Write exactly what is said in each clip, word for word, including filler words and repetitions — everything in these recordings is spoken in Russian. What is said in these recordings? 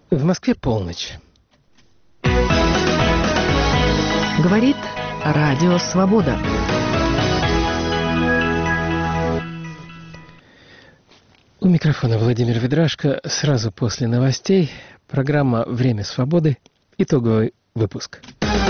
В Москве полночь. Говорит Радио Свобода. У микрофона Владимир Ведрашко. Сразу после новостей программа «Время свободы». Итоговый выпуск.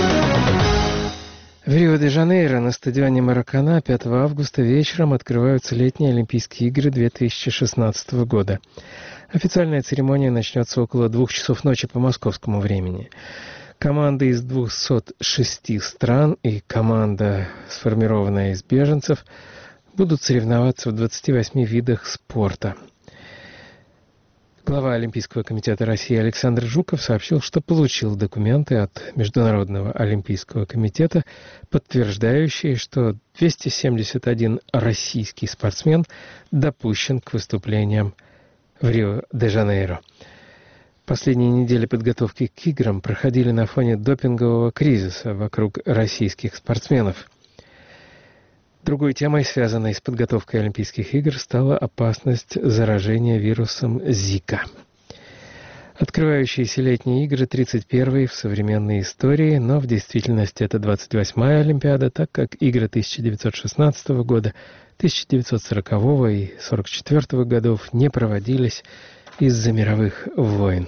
В Рио-де-Жанейро на стадионе Маракана пятого августа вечером открываются летние Олимпийские игры две тысячи шестнадцатого года. Официальная церемония начнется около двух часов ночи по московскому времени. Команды из двухсот шести стран и команда, сформированная из беженцев, будут соревноваться в двадцати восьми видах спорта. Глава Олимпийского комитета России Александр Жуков сообщил, что получил документы от Международного олимпийского комитета, подтверждающие, что двести семьдесят один российский спортсмен допущен к выступлениям в Рио-де-Жанейро. Последние недели подготовки к играм проходили на фоне допингового кризиса вокруг российских спортсменов. Другой темой, связанной с подготовкой Олимпийских игр, стала опасность заражения вирусом Зика. Открывающиеся летние игры тридцать первые в современной истории, но в действительности это двадцать восьмая Олимпиада, так как игры тысяча девятьсот шестнадцатого года, тысяча девятьсот сорокового и сорок четвёртого годов не проводились из-за мировых войн.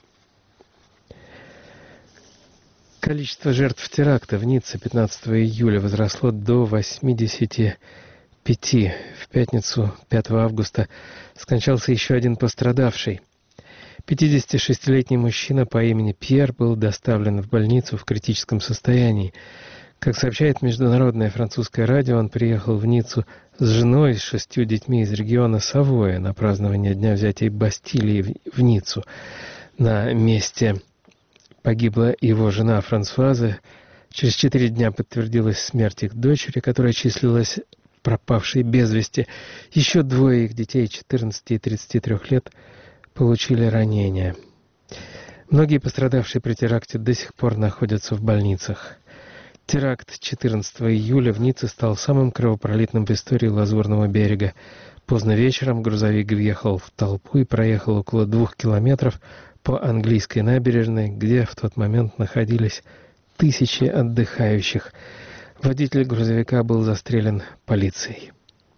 Количество жертв теракта в Ницце пятнадцатого июля возросло до восьмидесяти пяти. В пятницу, пятого августа, скончался еще один пострадавший. пятидесятишестилетний мужчина по имени Пьер был доставлен в больницу в критическом состоянии. Как сообщает международное французское радио, он приехал в Ниццу с женой и с шестью детьми из региона Савоя на празднование Дня взятия Бастилии в Ниццу. На месте погибла его жена Франсуаза. Через четыре дня подтвердилась смерть их дочери, которая числилась пропавшей без вести. Еще двое их детей, четырнадцати и тридцати трёх лет, получили ранения. Многие пострадавшие при теракте до сих пор находятся в больницах. Теракт четырнадцатого июля в Ницце стал самым кровопролитным в истории Лазурного берега. Поздно вечером грузовик въехал в толпу и проехал около двух километров по английской набережной, где в тот момент находились тысячи отдыхающих. Водитель грузовика был застрелен полицией.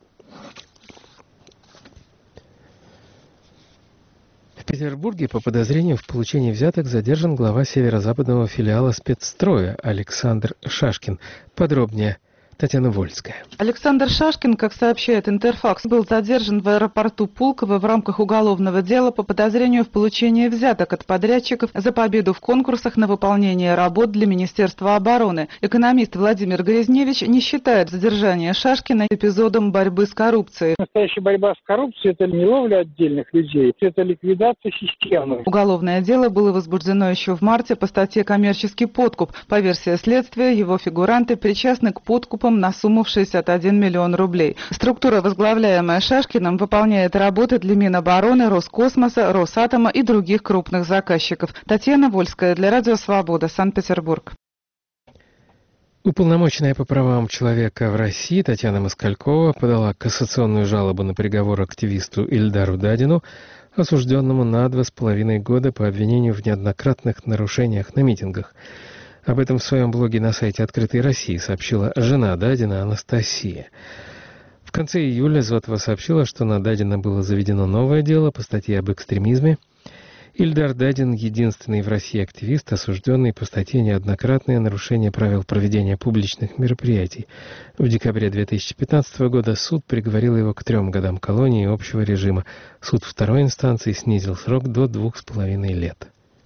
В Петербурге по подозрению в получении взяток задержан глава северо-западного филиала спецстроя Александр Шашкин. Подробнее Татьяна Вольская. Александр Шашкин, как сообщает Интерфакс, был задержан в аэропорту Пулково в рамках уголовного дела по подозрению в получении взяток от подрядчиков за победу в конкурсах на выполнение работ для Министерства обороны. Экономист Владимир Грязневич не считает задержание Шашкина эпизодом борьбы с коррупцией. Настоящая борьба с коррупцией – это не ловля отдельных людей, это ликвидация системы. Уголовное дело было возбуждено еще в марте по статье «Коммерческий подкуп». По версии следствия, его фигуранты причастны к подкупам на сумму в шестьдесят один миллион рублей. Структура, возглавляемая Шашкиным, выполняет работы для Минобороны, Роскосмоса, Росатома и других крупных заказчиков. Татьяна Вольская для Радио Свобода, Санкт-Петербург. Уполномоченная по правам человека в России Татьяна Москалькова подала кассационную жалобу на приговор активисту Ильдару Дадину, осужденному на два с половиной года по обвинению в неоднократных нарушениях на митингах. Об этом в своем блоге на сайте «Открытой России» сообщила жена Дадина Анастасия. В конце июля Зотова сообщила, что на Дадина было заведено новое дело по статье об экстремизме. Ильдар Дадин – единственный в России активист, осужденный по статье «Неоднократное нарушение правил проведения публичных мероприятий». В декабре две тысячи пятнадцатого года суд приговорил его к трем годам колонии общего режима. Суд второй инстанции снизил срок до двух с половиной лет.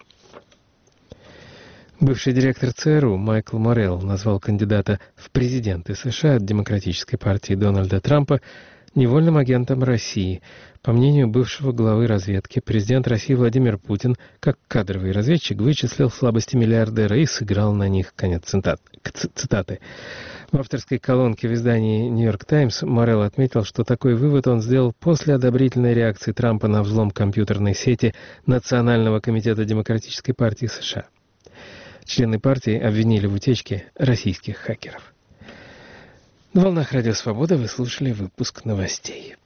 Бывший директор ЦРУ Майкл Моррелл назвал кандидата в президенты США от Демократической партии Дональда Трампа невольным агентом России. По мнению бывшего главы разведки, президент России Владимир Путин, как кадровый разведчик, вычислил слабости миллиардера и сыграл на них. Конец цитаты. В авторской колонке в издании «Нью-Йорк Таймс» Моррелл отметил, что такой вывод он сделал после одобрительной реакции Трампа на взлом компьютерной сети Национального комитета Демократической партии США. Члены партии обвинили в утечке российских хакеров. На волнах Радио Свобода вы слушали выпуск новостей.